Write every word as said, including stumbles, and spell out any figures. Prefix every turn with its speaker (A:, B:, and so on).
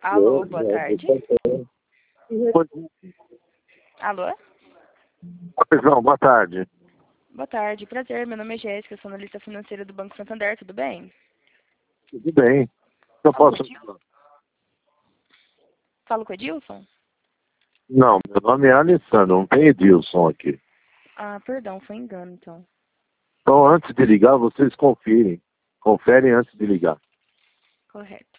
A: Alô, boa tarde. Alô?
B: Pois não, boa tarde.
A: Boa tarde, prazer. Meu nome é Jéssica, sou analista financeira do Banco Santander, tudo bem?
B: Tudo bem. Eu
A: Falo
B: posso...
A: com o Edilson? Falo com o Edilson?
B: Não, meu nome é Alessandro, não tem Edilson aqui.
A: Ah, perdão, foi engano, então.
B: Então, antes de ligar, vocês confirem. Conferem antes de ligar.
A: Correto.